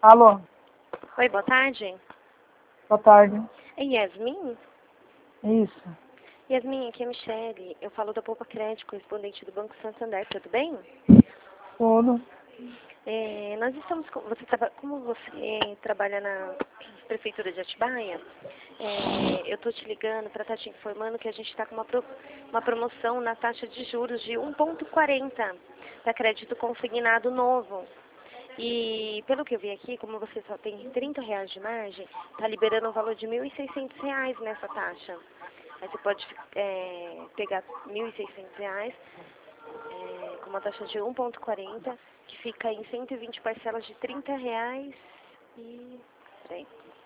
Alô, Oi, boa tarde. boa tarde. É Yasmin? Isso, Yasmin, aqui é a Michele. Eu falo da Poupa Crédito, correspondente do Banco Santander, tudo bem? tudo. Nós estamos com... como você trabalha na Prefeitura de Atibaia, eu estou te ligando para estar te informando que a gente está com uma promoção na taxa de juros de 1,40 para crédito consignado novo. E pelo que eu vi aqui, como você só tem R$ 30 de margem, está liberando um valor de R$ 1.600 nessa taxa. Aí você pode pegar R$ 1.600 com uma taxa de 1,40, que fica em 120 parcelas de R$ 30 e... Peraí.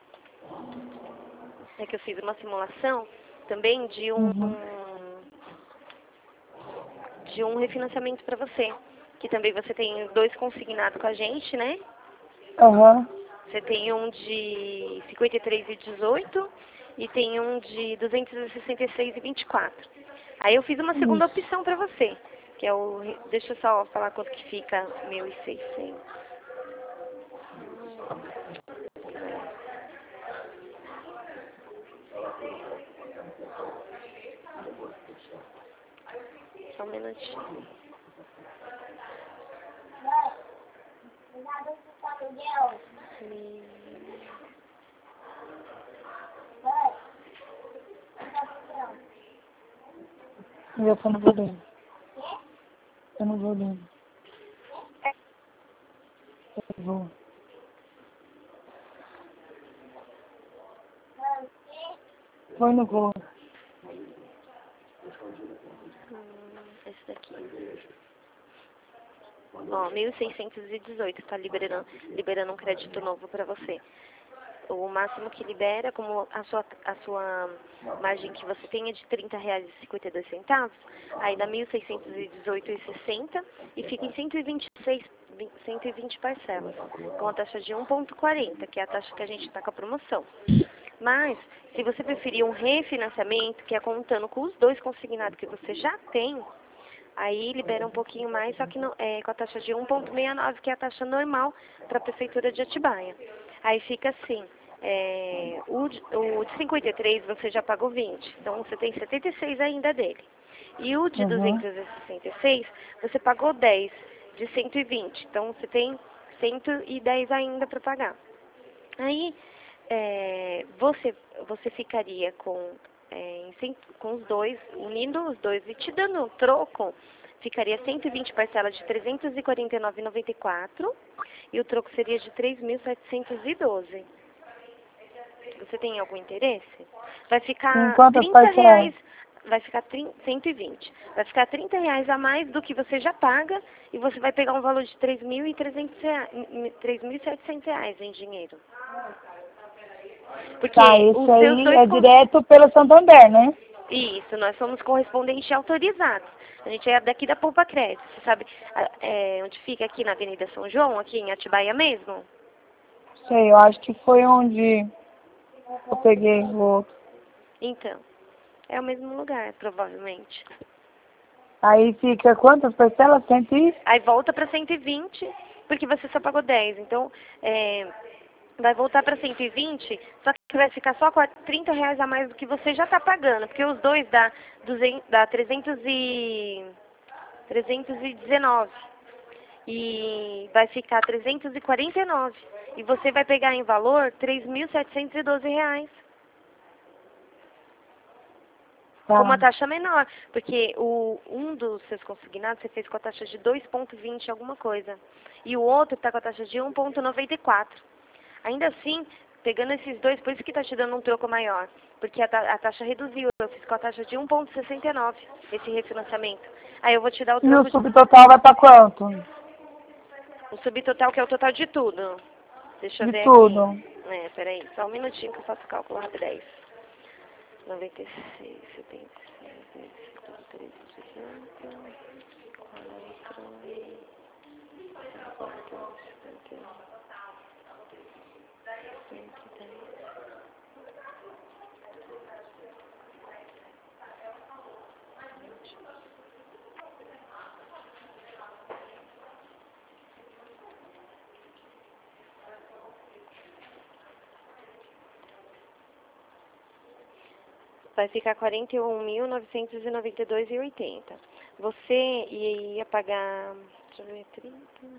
É que eu fiz uma simulação também de Uhum. um refinanciamento para você. Que também você tem 2 consignados com a gente, né? Aham. Você tem um de 53,18 e tem um de 266,24. Aí eu fiz uma segunda Isso. opção para você, que é o... Deixa eu só falar quanto que fica 1.600. Só um minutinho. Eu tô no volume. Eu no volume. Eu vou. Foi no voo. Esse daqui. Ó, 1.618 está liberando um crédito novo para você. O máximo que libera, como a sua margem que você tem é de R$ 30,52, aí dá 1.618,60 e fica em 120 parcelas, com a taxa de 1,40, que é a taxa que a gente está com a promoção. Mas, se você preferir um refinanciamento, que é contando com os 2 consignados que você já tem, aí libera um pouquinho mais, só que com a taxa de 1,69, que é a taxa normal para a Prefeitura de Atibaia. Aí fica assim, o de 53 você já pagou 20, então você tem 76 ainda dele. E o de Uhum. 266 você pagou 10 de 120, então você tem 110 ainda para pagar. Aí você ficaria com os 2, unindo os 2 e te dando um troco, ficaria 120 parcelas de R$ 349,94 e o troco seria de 3.712. Você tem algum interesse? Vai Em ficar quantas R$ 30, parcelas? vai ficar 120. Vai ficar R$ 30 a mais do que você já paga e você vai pegar um valor de R$ 3.700 em dinheiro. Porque Tá, esse os seus aí dois... é direto pelo Santander, né? Isso, nós somos correspondentes autorizados. A gente é daqui da Poupa Crédito. Você sabe onde fica? Aqui na Avenida São João, aqui em Atibaia mesmo? Sei, eu acho que foi onde eu peguei o outro. Então, é o mesmo lugar, provavelmente. Aí fica quantas parcelas? 100 e... Aí volta para 120, porque você só pagou 10. Então, vai voltar para 120, só que vai ficar só com R$ 30 a mais do que você já está pagando, porque os dois dá 319 e vai ficar 349 e você vai pegar em valor R$ 3.712 com uma Tá. taxa menor, porque um dos seus consignados você fez com a taxa de 2,20 alguma coisa e o outro está com a taxa de 1,94. Ainda assim, pegando esses dois, por isso que está te dando um troco maior. Porque a taxa reduziu. Eu fiz com a taxa de 1,69 esse refinanciamento. Aí eu vou te dar o E o troco, subtotal vai pra quanto? o subtotal, que é o total de tudo. Deixa eu De ver aqui. tudo. Peraí, só um minutinho que eu faço o cálculo rápido. 10, 96, 76, 13, 18, 4, 110. Vai ficar 41.992,80. Você ia pagar... Deixa eu ver, 30...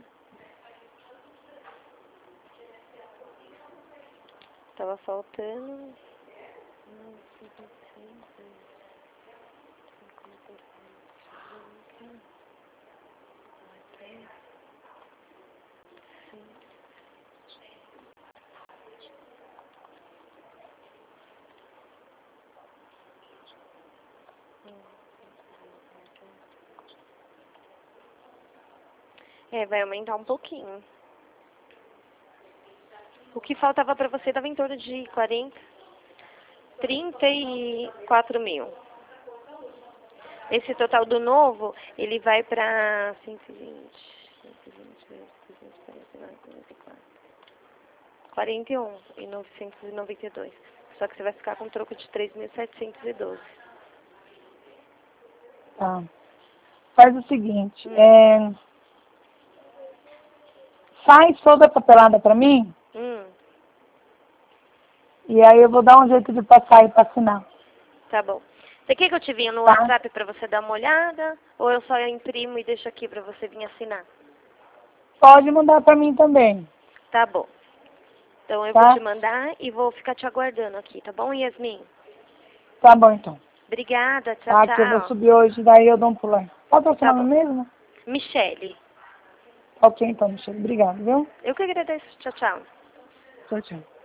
Tava faltando... vai aumentar um pouquinho. O que faltava para você estava em torno de 34 mil. Esse total do novo, ele vai para 41.992. Só que você vai ficar com um troco de 3.712. Tá. Faz o seguinte, faz toda a papelada pra mim, e aí eu vou dar um jeito de passar aí pra assinar. Tá bom. Você quer que eu te venha no Tá. WhatsApp pra você dar uma olhada? Ou eu só imprimo e deixo aqui pra você vir assinar? Pode mandar pra mim também. Tá bom. Então eu Tá. vou te mandar e vou ficar te aguardando aqui, tá bom, Yasmin? Tá bom, então. Obrigada, tchau, Tá, tchau. que eu vou subir hoje, daí eu dou um pulo aí. Qual é o seu Tá nome bom. mesmo? Michele. Ok, então, Michele. Obrigado, viu? Eu que agradeço. Tchau, tchau. Tchau, tchau.